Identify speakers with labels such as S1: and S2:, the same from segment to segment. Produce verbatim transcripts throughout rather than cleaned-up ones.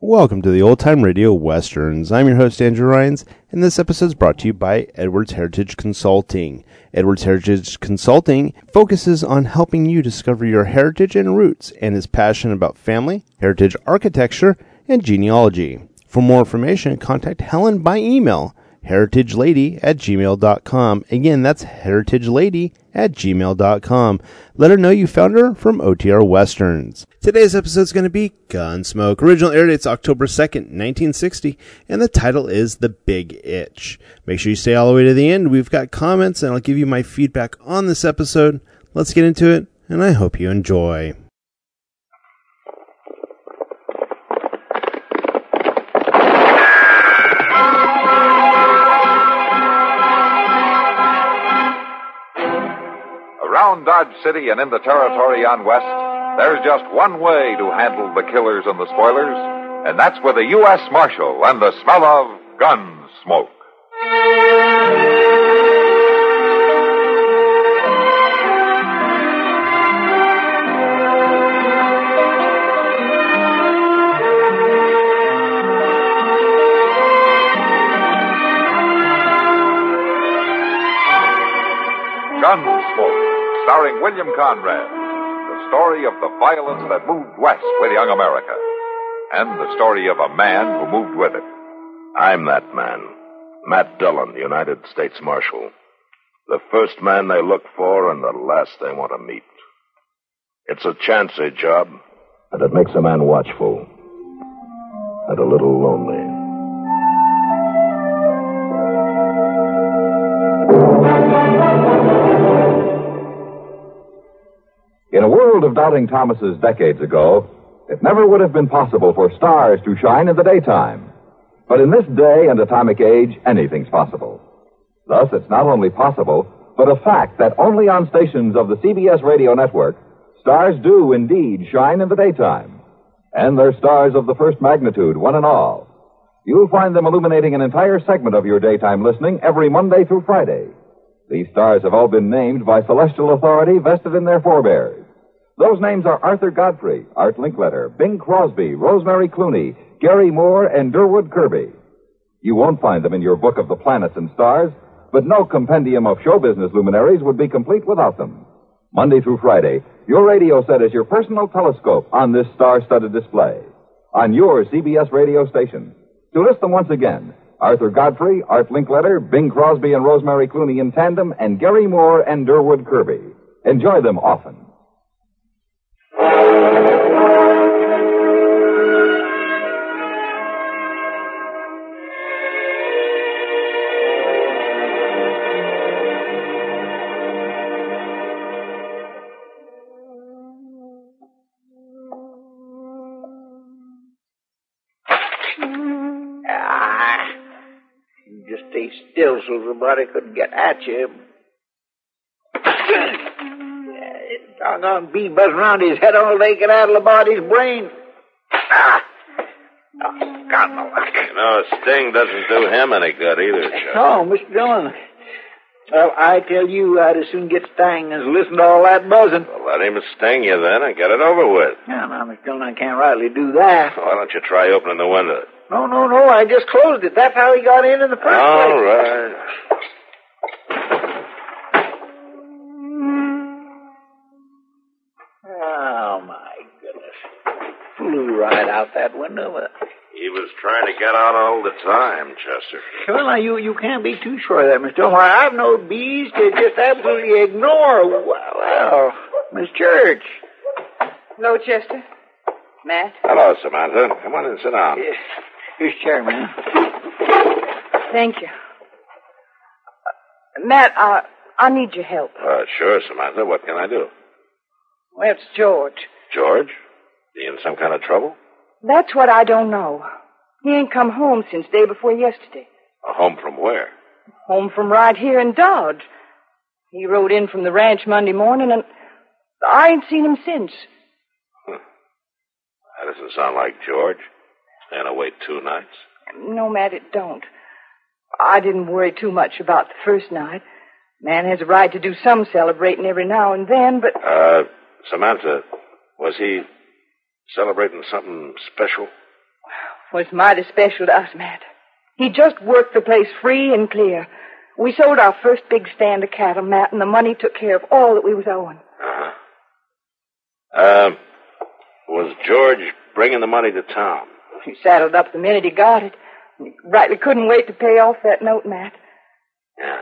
S1: Welcome to the Old Time Radio Westerns. I'm your host, Andrew Rhynes, and this episode is brought to you by Edwards Heritage Consulting. Edwards Heritage Consulting focuses on helping you discover your heritage and roots and is passionate about family, heritage architecture, and genealogy. For more information, contact Helen by email, heritagelady at gmail dot com. Again, that's heritagelady at gmail dot com. Let her know you found her from O T R Westerns. Today's episode is going to be Gunsmoke. Original air date's October second, nineteen sixty, and the title is The Big Itch. Make sure you stay all the way to the end. We've got comments, and I'll give you my feedback on this episode. Let's get into it, and I hope you enjoy.
S2: Around Dodge City and in the territory on West, there's just one way to handle the killers and the spoilers, and that's with a U S Marshal and the smell of gun smoke. Gunsmoke, starring William Conrad, the story of the violence that moved west with young America, and the story of a man who moved with it.
S3: I'm that man, Matt Dillon, the United States Marshal. The first man they look for and the last they want to meet. It's a chancy job, and it makes a man watchful and a little lonely.
S4: In a world of doubting Thomases decades ago, it never would have been possible for stars to shine in the daytime. But in this day and atomic age, anything's possible. Thus, it's not only possible, but a fact that only on stations of the C B S radio network, stars do indeed shine in the daytime. And they're stars of the first magnitude, one and all. You'll find them illuminating an entire segment of your daytime listening every Monday through Friday. These stars have all been named by celestial authority vested in their forebears. Those names are Arthur Godfrey, Art Linkletter, Bing Crosby, Rosemary Clooney, Gary Moore, and Durwood Kirby. You won't find them in your book of the planets and stars, but no compendium of show business luminaries would be complete without them. Monday through Friday, your radio set is your personal telescope on this star-studded display. On your C B S radio station. To list them once again, Arthur Godfrey, Art Linkletter, Bing Crosby and Rosemary Clooney in tandem, and Gary Moore and Durwood Kirby. Enjoy them often.
S5: Just stay still so somebody could get at you. Doggone bee buzzing around his head all they can addle about his brain. Ah! Oh, God, no luck.
S3: No, Sting doesn't do him any good either, Chuck.
S5: Oh, Mister Dillon. Well, I tell you, I'd as soon get stung as listen to all that buzzing.
S3: Well, let him sting you then and get it over with.
S5: No, no, Mister Dillon, I can't rightly do that.
S3: Why don't you try opening the window?
S5: No, no, no, I just closed it. That's how he got in in the first
S3: All
S5: place.
S3: right.
S5: Oh, my goodness. Flew right out that window.
S3: He was trying to get out all the time, Chester.
S5: Well, now, you, you can't be too sure of that, Mister Dillon. Why, I've known bees to just absolutely ignore, well, well Miss Church.
S6: Hello, Chester. Matt?
S3: Hello, Samantha. Come on and sit down.
S5: Yes. Here's chair, man.
S6: Thank you. Uh, Matt, uh, I need your help.
S3: Uh, sure, Samantha. What can I do?
S6: Well, it's George.
S3: George? He in some kind of trouble?
S6: That's what I don't know. He ain't come home since day before yesterday.
S3: Uh, home from where?
S6: Home from right here in Dodge. He rode in from the ranch Monday morning, and I ain't seen him since.
S3: Huh. That doesn't sound like George. Staying away two nights?
S6: No, Matt, it don't. I didn't worry too much about the first night. Man has a right to do some celebrating every now and then, but...
S3: Uh, Samantha, was he celebrating something special?
S6: was mighty special to us, Matt. He just worked the place free and clear. We sold our first big stand of cattle, Matt, and the money took care of all that we was owing.
S3: Uh-huh. Uh, was George bringing the money to town?
S6: He saddled up the minute he got it. He rightly couldn't wait to pay off that note, Matt.
S3: Yeah.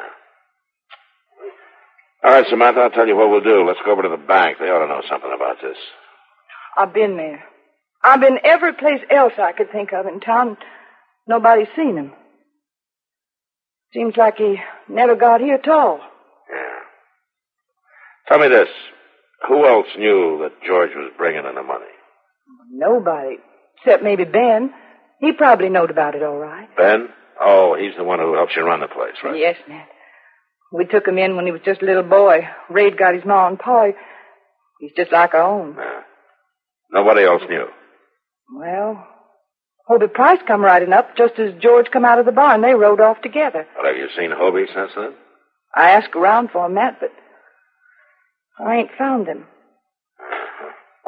S3: All right, Samantha, I'll tell you what we'll do. Let's go over to the bank. They ought to know something about this.
S6: I've been there. I've been every place else I could think of in town. Nobody's seen him. Seems like he never got here at all.
S3: Yeah. Tell me this. Who else knew that George was bringing in the money?
S6: Nobody. Except maybe Ben. He probably knowed about it all right.
S3: Ben? Oh, he's the one who helps you run the place, right?
S6: Yes, Matt. We took him in when he was just a little boy. Ray'd got his ma and pa. He's just like our own.
S3: Yeah. Nobody else knew?
S6: Well, Hobie Price come riding up just as George come out of the barn. They rode off together.
S3: Well, have you seen Hobie since then?
S6: I asked around for him, Matt, but I ain't found him.
S3: Uh-huh.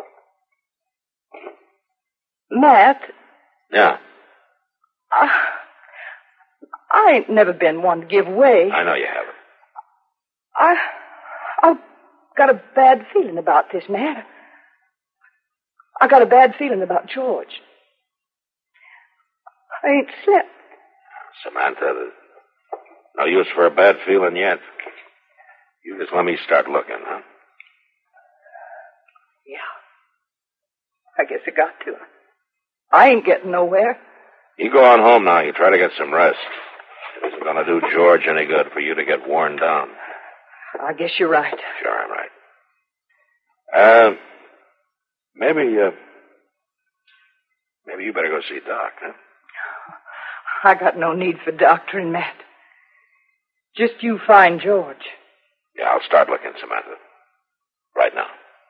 S6: Matt?
S3: Yeah?
S6: I, I ain't never been one to give way.
S3: I know you haven't.
S6: I, I've got a bad feeling about this, Matt. I got a bad feeling about George. I ain't slept.
S3: Samantha, there's no use for a bad feeling yet. You just let me start looking, huh?
S6: Yeah. I guess I got to. I ain't getting nowhere.
S3: You go on home now. You try to get some rest. It isn't going to do George any good for you to get worn down.
S6: I guess you're right.
S3: Sure, I'm right. Uh, maybe, uh, maybe you better go see Doc, huh?
S6: I got no need for doctoring, Matt. Just you find George.
S3: Yeah, I'll start looking, Samantha. Right now.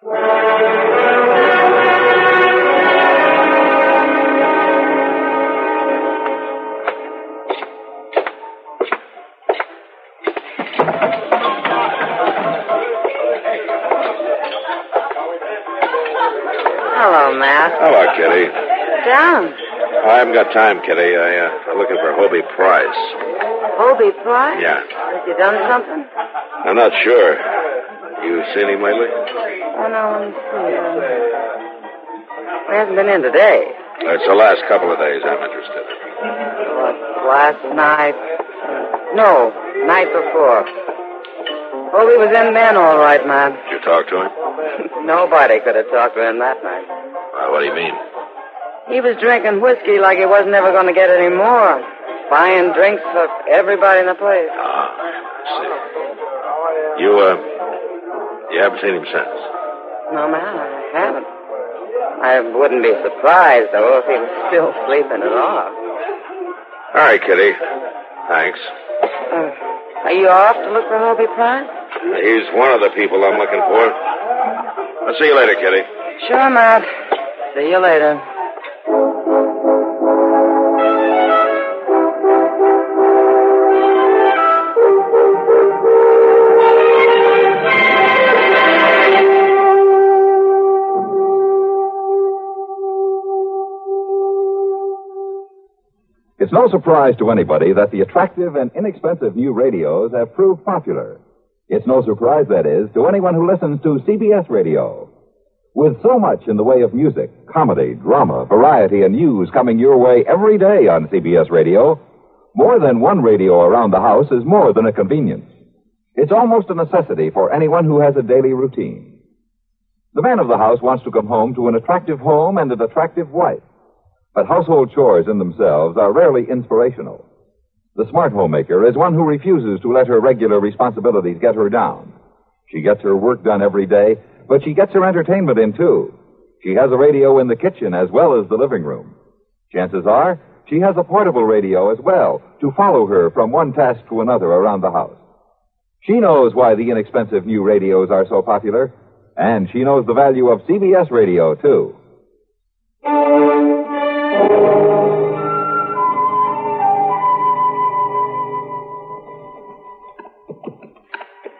S7: Hello, Matt.
S3: Hello, Kitty.
S7: Down.
S3: I haven't got time, Kitty. I, uh, I'm looking for Hobie Price.
S7: Hobie Price?
S3: Yeah.
S7: Has he done something?
S3: I'm not sure. You seen him lately?
S7: Oh, no, let me see. Uh, he hasn't been in today.
S3: It's the last couple of days I'm interested.
S7: What, last night? No, night before. Hobie was in then, all right, man.
S3: Did you talk to him?
S7: Nobody could have talked to him that night.
S3: Well, what do you mean?
S7: He was drinking whiskey like he wasn't ever going to get any more. Buying drinks for everybody in the place.
S3: Ah, I see. You, uh, you haven't seen him since?
S7: No, man, I haven't. I wouldn't be surprised, though, if he was still sleeping it off.
S3: All right, Kitty. Thanks.
S7: Uh, are you off to look for Hobie Price?
S3: He's one of the people I'm looking for. I'll see you later, Kitty.
S7: Sure, Matt. See you later.
S4: It's no surprise to anybody that the attractive and inexpensive new radios have proved popular. It's no surprise, that is, to anyone who listens to C B S Radio. With so much in the way of music, comedy, drama, variety, and news coming your way every day on C B S Radio, more than one radio around the house is more than a convenience. It's almost a necessity for anyone who has a daily routine. The man of the house wants to come home to an attractive home and an attractive wife. But household chores in themselves are rarely inspirational. The smart homemaker is one who refuses to let her regular responsibilities get her down. She gets her work done every day, but she gets her entertainment in, too. She has a radio in the kitchen as well as the living room. Chances are, she has a portable radio as well to follow her from one task to another around the house. She knows why the inexpensive new radios are so popular, and she knows the value of C B S Radio, too.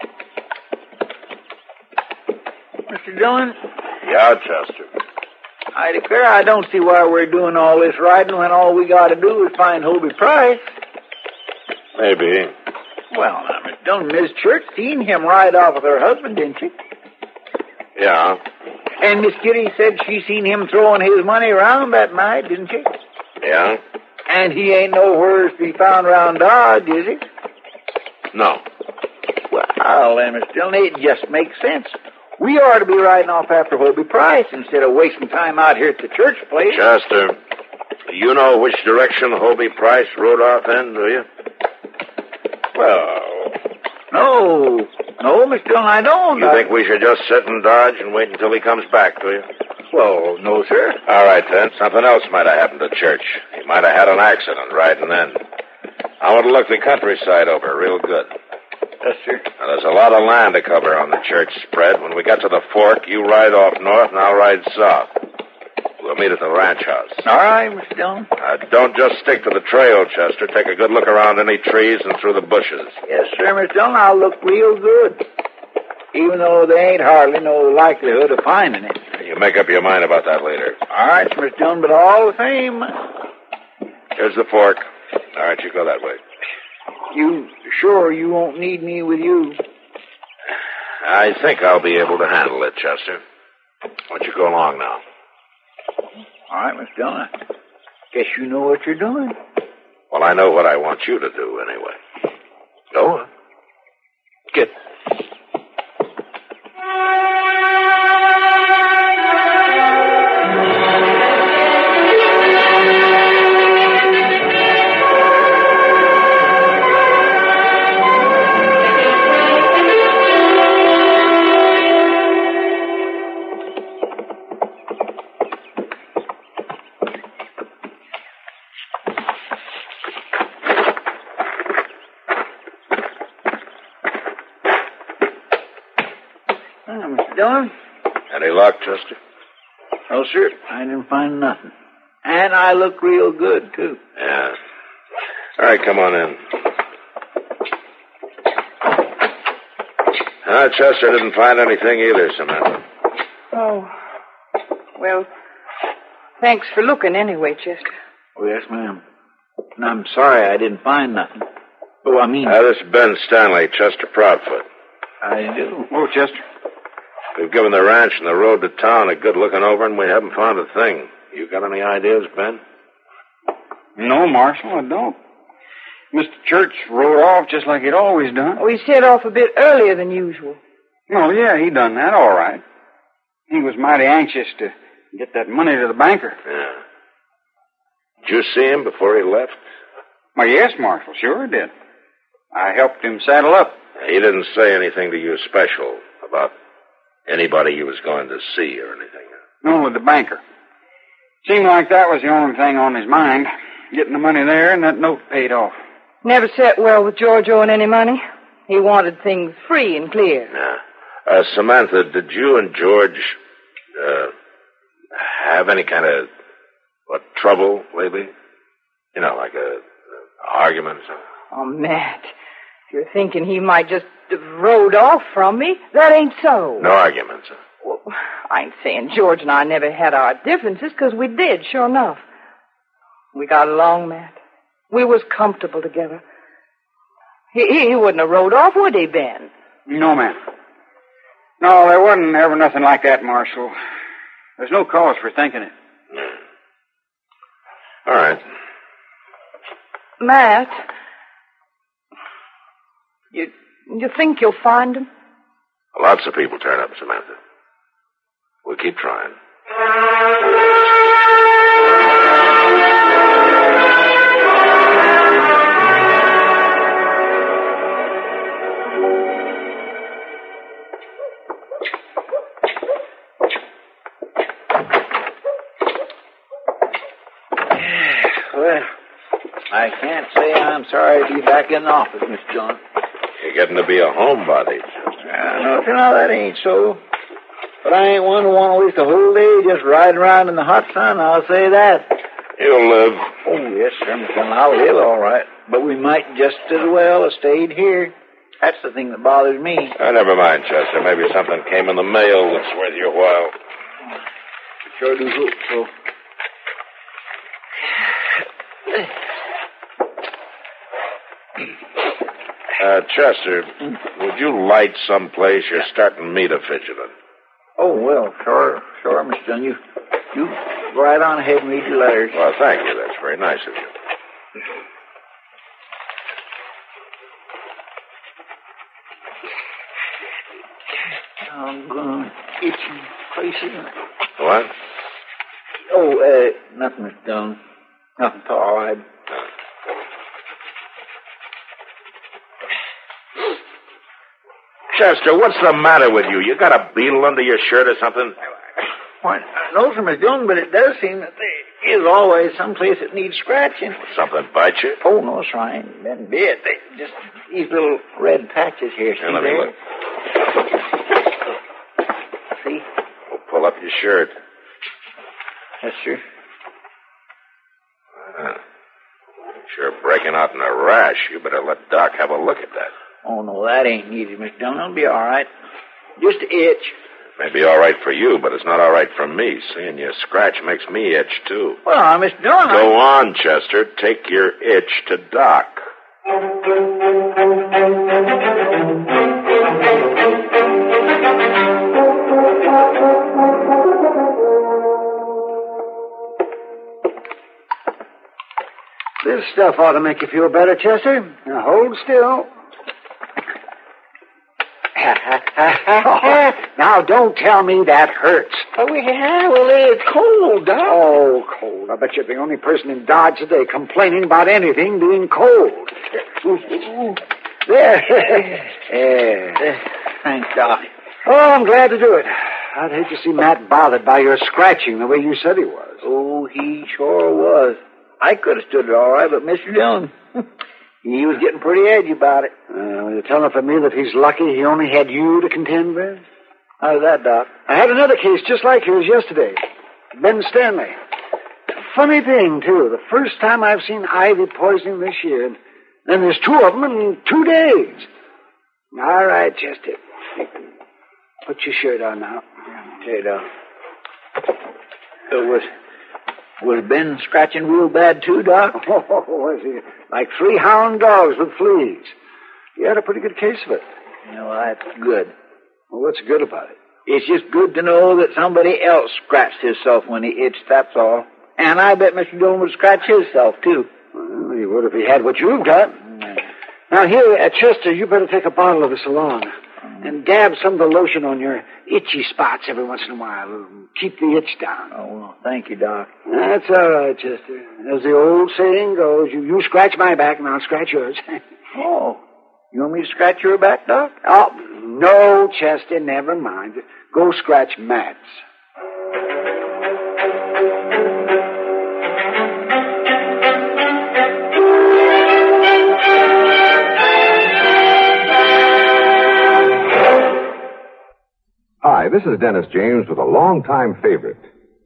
S5: Mister Dillon?
S3: Yeah, Chester.
S5: I declare I don't see why we're doing all this riding when all we got to do is find Hobie Price.
S3: Maybe.
S5: Well, now, Miss Dillon, Miss Church seen him ride off with her husband, didn't she?
S3: Yeah.
S5: And Miss Kitty said she seen him throwing his money around that night, didn't she?
S3: Yeah?
S5: And he ain't nowhere to be found around Dodge, is he?
S3: No.
S5: Well, then, Miss Dillon, it just makes sense. We ought to be riding off after Hobie Price instead of wasting time out here at the church place.
S3: Chester, you know which direction Hobie Price rode off in, do you?
S5: Well, no. No, Miss Dillon, I don't.
S3: You
S5: I...
S3: think we should just sit and dodge and wait until he comes back, do you?
S5: Well, no, sir.
S3: All right, then. Something else might have happened to Church. He might have had an accident riding in. I want to look the countryside over real good.
S5: Yes, sir.
S3: Now, there's a lot of land to cover on the church spread. When we get to the fork, you ride off north and I'll ride south. We'll meet at the ranch house.
S5: All right, Miss Dillon.
S3: Uh, don't just stick to the trail, Chester. Take a good look around any trees and through the bushes.
S5: Yes, sir, Miss Dillon. I'll look real good. Even though there ain't hardly no likelihood of finding it.
S3: You make up your mind about that later.
S5: All right, Miss Dillon, but all the same...
S3: Here's the fork. All right, you go that way.
S5: You sure you won't need me with you?
S3: I think I'll be able to handle it, Chester. Why don't you go along now?
S5: All right, Miss Dillon. I guess you know what you're doing.
S3: Well, I know what I want you to do, anyway. Go on. Get.
S5: Dillon?
S3: Any luck, Chester?
S5: No, sir. I didn't find nothing. And I look real good, too.
S3: Yeah. All right, come on in. Ah, Chester didn't find anything either, Samantha.
S6: Oh. Well, thanks for looking anyway, Chester.
S5: Oh, yes, ma'am. And I'm sorry I didn't find nothing. Oh, I mean...
S3: Uh, this is Ben Stanley, Chester Proudfoot.
S5: I do.
S8: Oh, Chester.
S3: We've given the ranch and the road to town a good looking over, and we haven't found a thing. You got any ideas, Ben?
S8: No, Marshal, I don't. Mister Church rode off just like he'd always done.
S6: Oh, he set off a bit earlier than usual.
S8: Oh, yeah, he done that all right. He was mighty anxious to get that money to the banker.
S3: Yeah. Did you see him before he left?
S8: Well, yes, Marshal, sure did. I helped him saddle up.
S3: He didn't say anything to you special about anybody he was going to see or anything?
S8: No, the banker. Seemed like that was the only thing on his mind. Getting the money there and that note paid off.
S6: Never sat well with George owing any money. He wanted things free and clear.
S3: Yeah. Uh, Samantha, did you and George uh, have any kind of what, trouble lately? You know, like a, a argument or something?
S6: Oh, Matt, if you're thinking he might just have rode off from me, that ain't so.
S3: No arguments, huh?
S6: Well, I ain't saying George and I never had our differences, because we did, sure enough. We got along, Matt. We was comfortable together. He, he wouldn't have rode off, would he, Ben?
S8: No, ma'am. No, there wasn't ever nothing like that, Marshal. There's no cause for thinking it.
S3: Yeah. All right.
S6: Matt, you, you think you'll find him?
S3: Lots of people turn up, Samantha. We'll keep trying.
S5: Well, I can't say I'm sorry to be back in the office, Miss John.
S3: You're getting to be a homebody.
S5: Uh, no, you know, that ain't so. But I ain't one to want to waste a whole day just riding around in the hot sun, I'll say that.
S3: You'll live.
S5: Oh, yes, sir, Miss John, I'll live all right. But we might just as well have stayed here. That's the thing that bothers me.
S3: Oh, never mind, Chester. Maybe something came in the mail that's worth your while.
S5: sure do hope so.
S3: Uh, Chester, would you light someplace? You're starting me to fidgeting.
S5: Oh, well, sure, sure, Mister Dunn. You, you go right on ahead and read your letters.
S3: Well, thank you. That's very nice of you.
S5: I'm going itching places.
S3: What?
S5: Oh, uh, nothing, Mister Dunn. Nothing at all. I...
S3: Chester, what's the matter with you? You got a beetle under your shirt or something?
S5: Why, no, sir, Mister Dunn, but it does seem that there is always some place that needs scratching.
S3: Something bite you?
S5: Oh, no, sir, I ain't been bit. They just these little red patches here. See,
S3: Here, let me
S5: there?
S3: look.
S5: See?
S3: Well, pull up your shirt.
S5: Yes, sir.
S3: Uh, sure breaking out in a rash. You better let Doc have a look at that.
S5: Oh, no, that ain't needed, Mister Dunn. It'll be all right. Just an itch.
S3: May be all right for you, but it's not all right for me. Seeing you scratch makes me itch, too.
S5: Well, Mister Dunn,
S3: Go
S5: I...
S3: on, Chester. Take your itch to Doc.
S8: This stuff ought to make you feel better, Chester. Now, hold still. Now, don't tell me that hurts.
S5: Oh, yeah, well, it's cold, Doc.
S8: Oh, cold. I bet you're the only person in Dodge today complaining about anything being cold. There. Yeah.
S5: Thanks, Doc.
S8: Oh, I'm glad to do it. I'd hate to see Matt bothered by your scratching the way you said he was.
S5: Oh, he sure was. I could have stood it all right, but Mister Dunn, he was getting pretty edgy about it.
S8: Uh, you're telling for me that he's lucky he only had you to contend with?
S5: How's that, Doc?
S8: I had another case just like yours yesterday. Ben Stanley. Funny thing, too. The first time I've seen ivy poisoning this year. And then there's two of them in two days. All right, Chester. Put your shirt on now.
S5: Okay, Doc. So was, was Ben scratching real bad, too, Doc?
S8: Oh, was he? Like three hound dogs with fleas. You had a pretty good case of it.
S5: You know, that's good.
S8: Well, what's good about it?
S5: It's just good to know that somebody else scratched himself when he itched, that's all. And I bet Mister Dillon would scratch himself, too.
S8: Well, he would if he had what you've got. Mm. Now, here at Chester, you better take a bottle of this along. Mm. And dab some of the lotion on your itchy spots every once in a while. It'll keep the itch down.
S5: Oh, well, thank you, Doc.
S8: That's all right, Chester. As the old saying goes, you, you scratch my back and I'll scratch yours.
S5: Oh. You want me to scratch your back, Doc?
S8: Oh, no, Chester, never mind. Go scratch Matt's.
S4: Hi, this is Dennis James with a longtime favorite.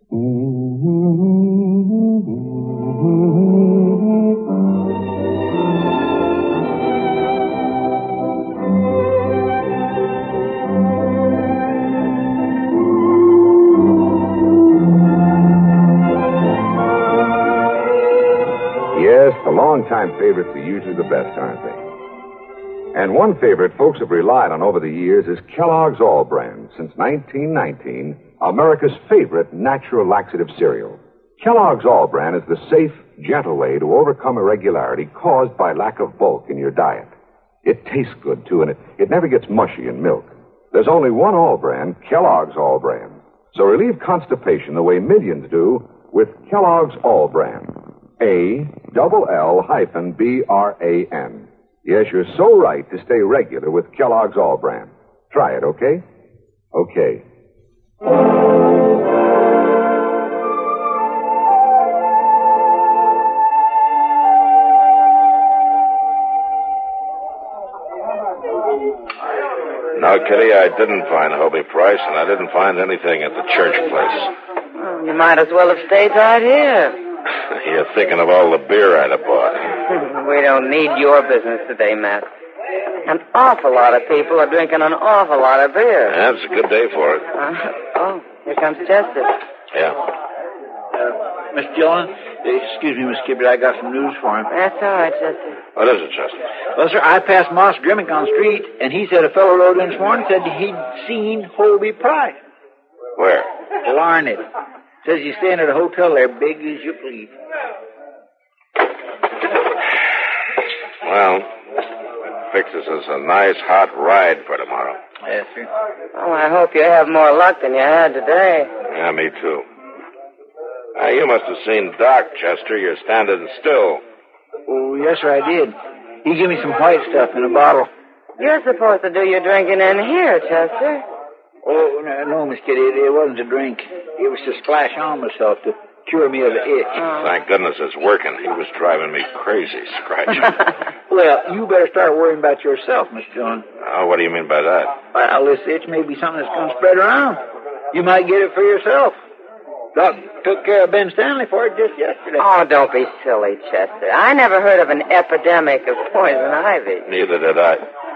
S4: Yes, the longtime favorites are usually the best, aren't they? And one favorite folks have relied on over the years is Kellogg's All Brand. Since nineteen nineteen, America's favorite natural laxative cereal. Kellogg's All Brand is the safe, gentle way to overcome irregularity caused by lack of bulk in your diet. It tastes good, too, and it, it never gets mushy in milk. There's only one All Brand, Kellogg's All Brand. So relieve constipation the way millions do with Kellogg's All Brand. A double L hyphen B R A N. Yes, you're so right to stay regular with Kellogg's All Brand. Try it, okay? Okay.
S3: No, Kitty, I didn't find Hobie Price, and I didn't find anything at the church place.
S7: Well, you might as well have stayed right here.
S3: You're thinking of all the beer I'd have bought.
S7: We don't need your business today, Matt. An awful lot of people are drinking an awful lot of beer.
S3: Yeah, it's a good day for it.
S7: Uh, oh, here comes Chester.
S3: Yeah.
S5: Uh, Miss Dillon, excuse me, Miss Gibbard, I got some news for him.
S7: That's all right, Chester.
S3: What is it, Chester?
S5: Well, sir, I passed Moss Grimmick on the street, and he said a fellow rode in this morning said he'd seen Holby Price.
S3: Where?
S5: Larned. Says he's staying at a hotel there, big as you please.
S3: Well, fixes us a nice hot ride for tomorrow.
S5: Yes, sir.
S7: Oh, I hope you have more luck than you had today.
S3: Yeah, me too. Uh, you must have seen Doc, Chester. You're standing still.
S5: Oh, yes, sir, I did. He gave me some white stuff in a bottle.
S7: You're supposed to do your drinking in here, Chester.
S5: Oh, no, no Miss Kitty, it, it wasn't to drink. It was to splash on myself to cure me of the itch.
S7: Oh.
S3: Thank goodness it's working. He was driving me crazy, scratching.
S5: Well, you better start worrying about yourself, Miss Dillon.
S3: Oh, what do you mean by that?
S5: Well, this itch may be something that's going to spread around. You might get it for yourself. Doc took care of Ben Stanley for it just yesterday.
S7: Oh, don't be silly, Chester. I never heard of an epidemic of poison ivy.
S3: Neither did I.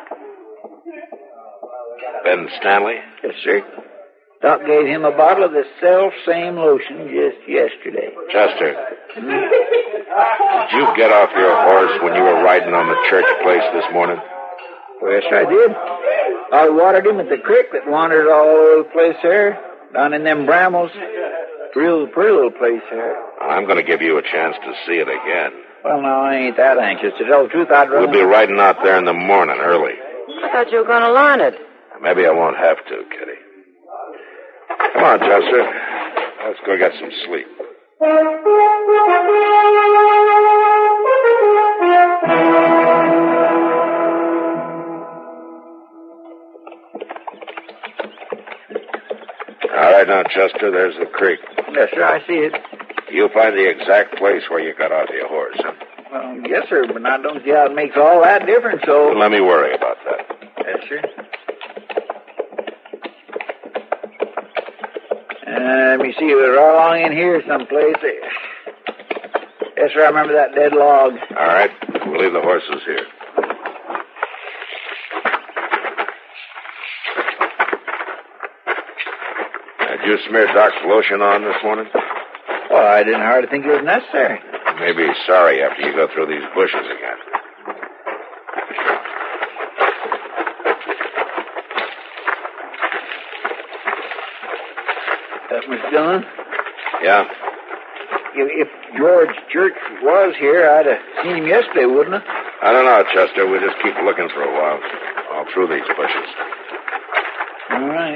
S3: Ben Stanley?
S5: Yes, sir. Doc gave him a bottle of the self-same lotion just yesterday.
S3: Chester, did you get off your horse when you were riding on the church place this morning?
S5: Well, yes, sir, I did. I watered him at the creek that wandered all over the place there, down in them brambles. Real pretty little place there.
S3: I'm going to give you a chance to see it again.
S5: Well, no, I ain't that anxious. To tell the truth, I'd rather...
S3: We'll be riding out there in the morning early.
S7: I thought you were going to learn it.
S3: Maybe I won't have to, Kitty. Come on, Chester. Let's go get some sleep. All right, now, Chester, there's the creek.
S5: Yes, sir, I see it.
S3: You'll find the exact place where you got off your horse, huh?
S5: Well, yes, sir, but I don't see how it makes all that difference, so...
S3: Well, let me worry about that.
S5: Yes, sir. Uh, let me see, it was right along in here someplace. Yes, sir, I remember that dead log.
S3: All right, we'll leave the horses here. Did you smear Doc's lotion on this morning?
S5: Well, I didn't hardly think it was necessary.
S3: You may be sorry after you go through these bushes again.
S5: Uh, Miss Dillon?
S3: Yeah?
S5: If, if George Church was here, I'd have seen him yesterday, wouldn't I?
S3: I don't know, Chester. We'll just keep looking for a while. All through these bushes.
S5: All right.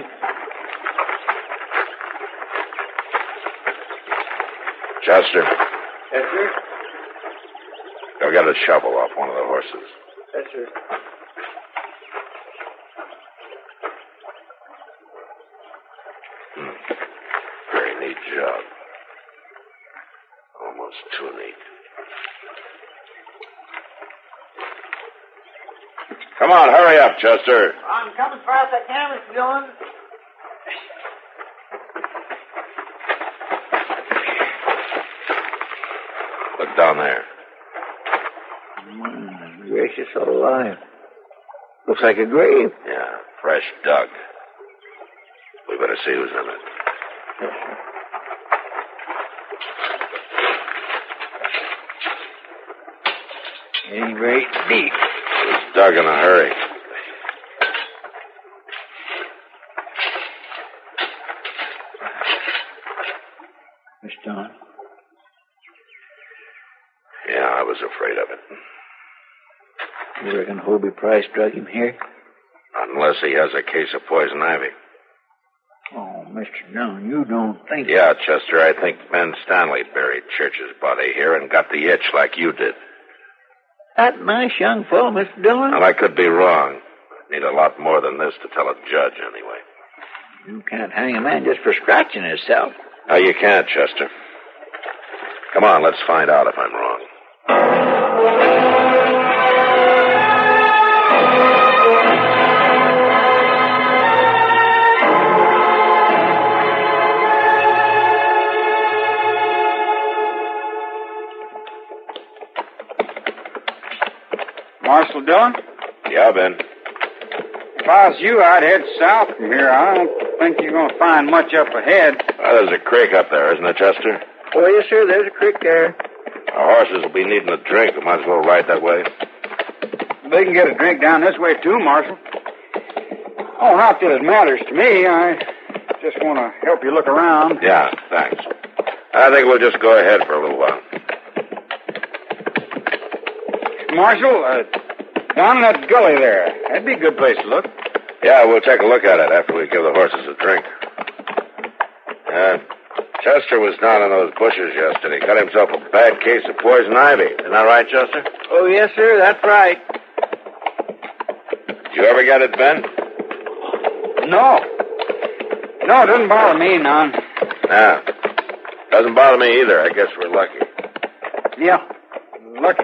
S3: Chester,
S5: Yes, sir?
S3: go get a shovel off one of the horses.
S5: Yes, sir.
S3: Hmm. Very neat job. Almost too neat. Come on, hurry up, Chester.
S5: I'm coming fast I can, Miss Dillon.
S3: Look down there.
S5: Mm, gracious alive. Looks like a grave.
S3: Yeah, fresh dug. We better see who's in it.
S5: It ain't very deep.
S3: It's dug in a hurry.
S5: Miss Dillon.
S3: Yeah, I was afraid of it.
S5: You reckon Hobie Price drug him here?
S3: Unless he has a case of poison ivy.
S5: Oh, Mister Dillon, you don't think...
S3: Yeah, Chester, I think Ben Stanley buried Church's body here and got the itch like you did.
S5: That nice young fellow, Mister Dillon?
S3: And I could be wrong. Need a lot more than this to tell a judge, anyway.
S5: You can't hang a man just for scratching himself.
S3: No, you can't, Chester. Come on, let's find out if I'm wrong.
S9: Marshal Dillon?
S3: Yeah, Ben.
S9: If I was you, I'd head south from here on.
S5: think you're going to find much up ahead.
S3: Well, there's a creek up there, isn't there, Chester?
S5: Oh, yes, sir. There's a creek there.
S3: Our horses will be needing a drink. We might as well ride that way.
S5: They can get a drink down this way, too, Marshal. Oh, not that it matters to me. I just want to help you look around.
S3: Yeah, thanks. I think we'll just go ahead for a little while.
S5: Marshal, uh, down in that gully there. That'd be a good place to look.
S3: Yeah, we'll take a look at it after we give the horses a drink. Uh, Chester was down in those bushes yesterday. Got himself a bad case of poison ivy. Isn't that right, Chester?
S5: Oh, yes, sir. That's right.
S3: Did you ever get it, Ben?
S5: No. No, it doesn't bother me none.
S3: Nah. Doesn't bother me either. I guess we're lucky.
S5: Yeah. Lucky.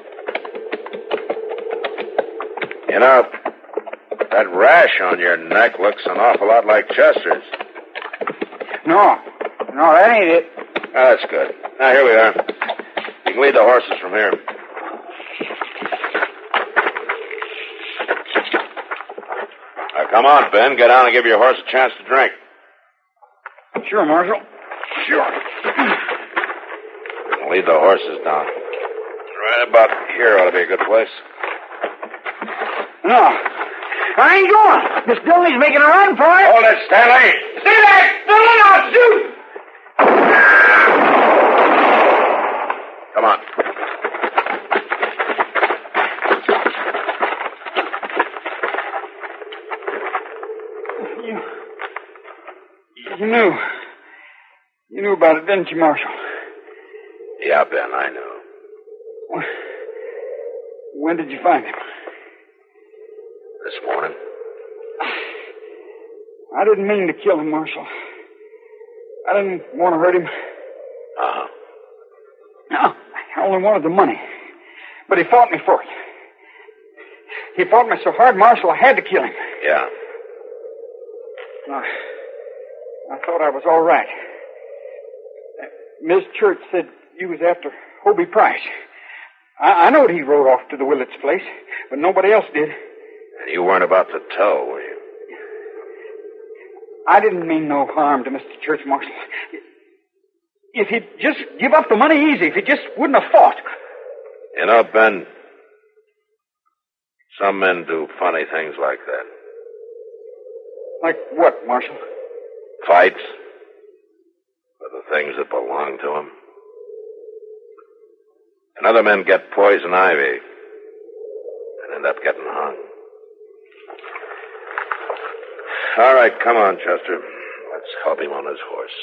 S3: You know, that rash on your neck looks an awful lot like Chester's.
S5: No. No, that ain't it.
S3: Oh, that's good. Now, here we are. You can lead the horses from here. Now, come on, Ben. Get down and give your horse a chance to drink.
S5: Sure, Marshal. Sure.
S3: You can lead the horses down. Right about here ought to be a good place.
S5: No. I ain't going. Miss Dillon's making a run for it.
S3: Hold it, Stanley.
S5: See that? Dillon, I'll shoot.
S3: Come on.
S5: You, you knew. You knew about it, didn't you, Marshal?
S3: Yeah, Ben, I knew.
S5: When did you find him?
S3: This morning.
S5: I didn't mean to kill him, Marshal. I didn't want to hurt him.
S3: Uh-huh.
S5: No, I only wanted the money. But he fought me for it. He fought me so hard, Marshal, I had to kill him.
S3: Yeah.
S5: I, I thought I was all right. Miss Church said you was after Hobie Price. I, I knowed he rode off to the Willits place, but nobody else did.
S3: And you weren't about to tell, were you?
S5: I didn't mean no harm to Mister Church, Marshal. If he'd just give up the money easy, if he just wouldn't have fought.
S3: You know, Ben, some men do funny things like that.
S5: Like what, Marshal?
S3: Fights for the things that belong to them. And other men get poison ivy and end up getting hung. All right, come on, Chester. Let's help him on his horse.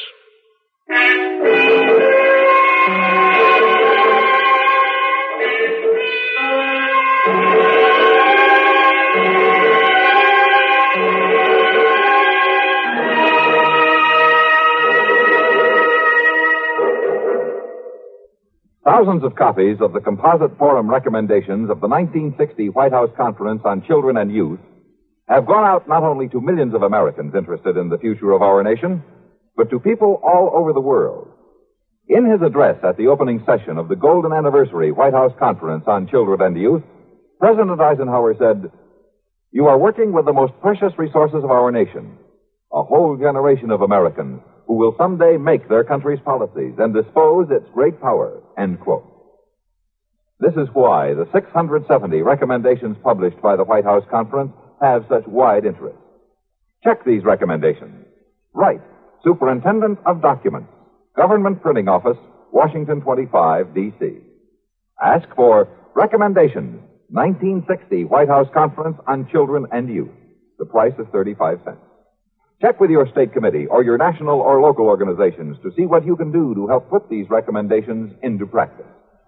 S4: Thousands of copies of the composite forum recommendations of the nineteen sixty White House Conference on Children and Youth have gone out not only to millions of Americans interested in the future of our nation, but to people all over the world. In his address at the opening session of the Golden Anniversary White House Conference on Children and Youth, President Eisenhower said, "You are working with the most precious resources of our nation, a whole generation of Americans who will someday make their country's policies and dispose its great power," end quote. This is why the six hundred seventy recommendations published by the White House Conference have such wide interest. Check these recommendations. Write, Superintendent of Documents, Government Printing Office, Washington twenty-five, D C Ask for Recommendations, nineteen sixty White House Conference on Children and Youth. The price is thirty-five cents. Check with your state committee or your national or local organizations to see what you can do to help put these recommendations into practice.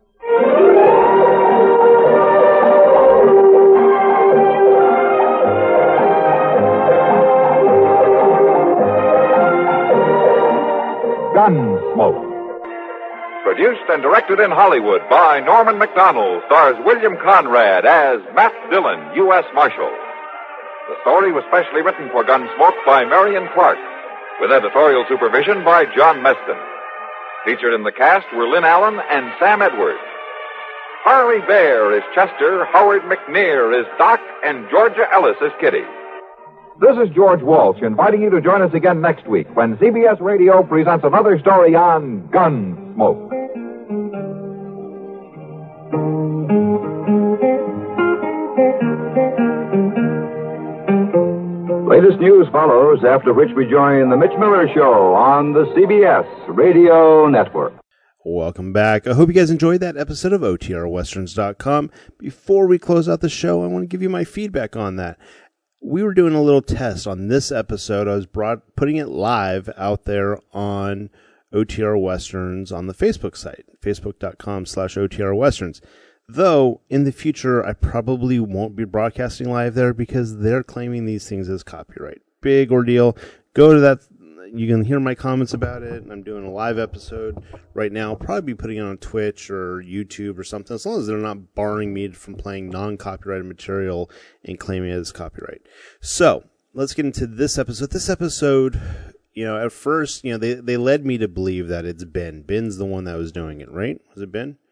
S4: Gunsmoke.
S2: Produced and directed in Hollywood by Norman McDonald, stars William Conrad as Matt Dillon, U S Marshal. The story was specially written for Gunsmoke by Marion Clark, with editorial supervision by John Meston. Featured in the cast were Lynn Allen and Sam Edwards. Harley Bear is Chester, Howard McNear is Doc, and Georgia Ellis is Kitty.
S4: This is George Walsh inviting you to join us again next week when C B S Radio presents another story on Gunsmoke. Latest news follows, after which we join the Mitch Miller Show on the C B S Radio Network.
S1: Welcome back. I hope you guys enjoyed that episode of O T R Westerns dot com. Before we close out the show, I want to give you my feedback on that. We were doing a little test on this episode. I was brought, putting it live out there on O T R Westerns on the Facebook site, facebook.com slash OTR Westerns. Though, in the future, I probably won't be broadcasting live there because they're claiming these things as copyright. Big ordeal. Go to that. You can hear my comments about it. I'm doing a live episode right now. I'll probably be putting it on Twitch or YouTube or something, as long as they're not barring me from playing non-copyrighted material and claiming it as copyright. So, let's get into this episode. This episode, you know, at first, you know, they, they led me to believe that it's Ben. Ben's the one that was doing it, right? Was it Ben?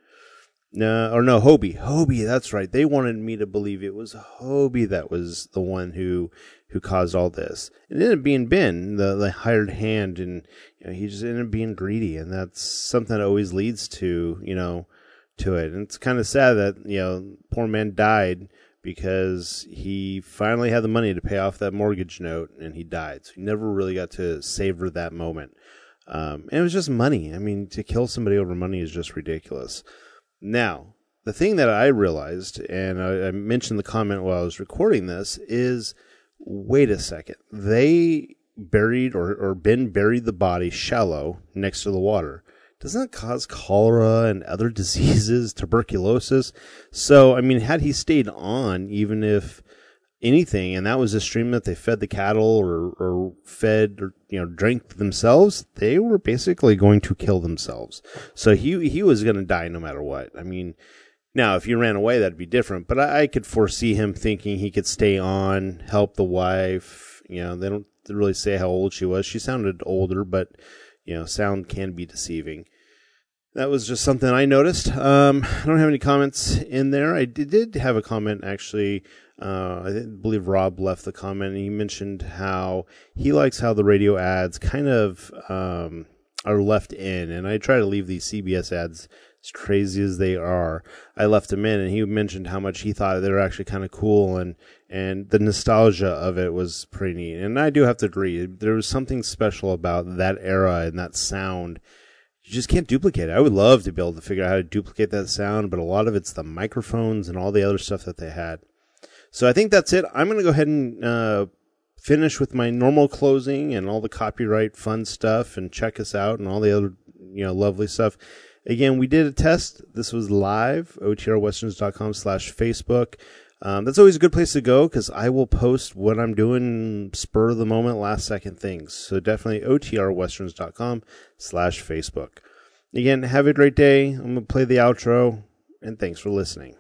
S1: No, or no, Hobie. Hobie, that's right. They wanted me to believe it was Hobie that was the one who who caused all this. It ended up being Ben, the, the hired hand, and you know, he just ended up being greedy, and that's something that always leads to, you know, to it. And it's kind of sad that, you know, poor man died because he finally had the money to pay off that mortgage note, and he died. So he never really got to savor that moment. Um, and it was just money. I mean, to kill somebody over money is just ridiculous. Now, the thing that I realized, and I, I mentioned the comment while I was recording this, is, wait a second. They buried, or, or Ben buried the body shallow next to the water. Doesn't that cause cholera and other diseases, tuberculosis? So, I mean, had he stayed on, even if anything, and that was a stream that they fed the cattle or, or fed or, you know, drank themselves, they were basically going to kill themselves. So he he was going to die no matter what. I mean, now, if he ran away, that'd be different. But I, I could foresee him thinking he could stay on, help the wife. You know, they don't really say how old she was. She sounded older, but, you know, sound can be deceiving. That was just something I noticed. Um, I don't have any comments in there. I did, did have a comment, actually. Uh, I believe Rob left the comment, and he mentioned how he likes how the radio ads kind of um, are left in. And I try to leave these C B S ads, as crazy as they are, I left them in, and he mentioned how much he thought they were actually kind of cool, and, and the nostalgia of it was pretty neat. And I do have to agree, there was something special about that era and that sound. You just can't duplicate it. I would love to be able to figure out how to duplicate that sound, but a lot of it's the microphones and all the other stuff that they had. So I think that's it. I'm going to go ahead and uh, finish with my normal closing and all the copyright fun stuff, and check us out and all the other, you know, lovely stuff. Again, we did a test. This was live, O T R Westerns dot com slash Facebook. Um, that's always a good place to go because I will post what I'm doing, spur of the moment, last second things. So definitely O T R Westerns dot com slash Facebook. Again, have a great day. I'm going to play the outro, and thanks for listening.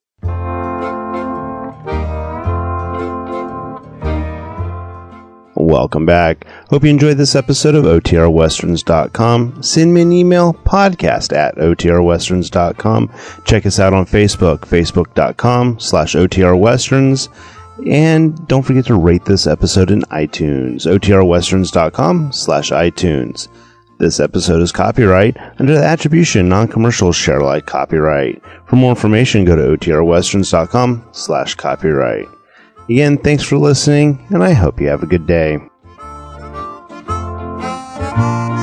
S1: Welcome back. Hope you enjoyed this episode of O T R Westerns dot com. Send me an email, podcast at O T R Westerns dot com. Check us out on Facebook, facebook.com slash OTR Westerns. And don't forget to rate this episode in iTunes, O T R Westerns dot com slash iTunes. This episode is copyright under the attribution non-commercial share alike copyright. For more information, go to O T R Westerns dot com slash copyright. Again, thanks for listening, and I hope you have a good day.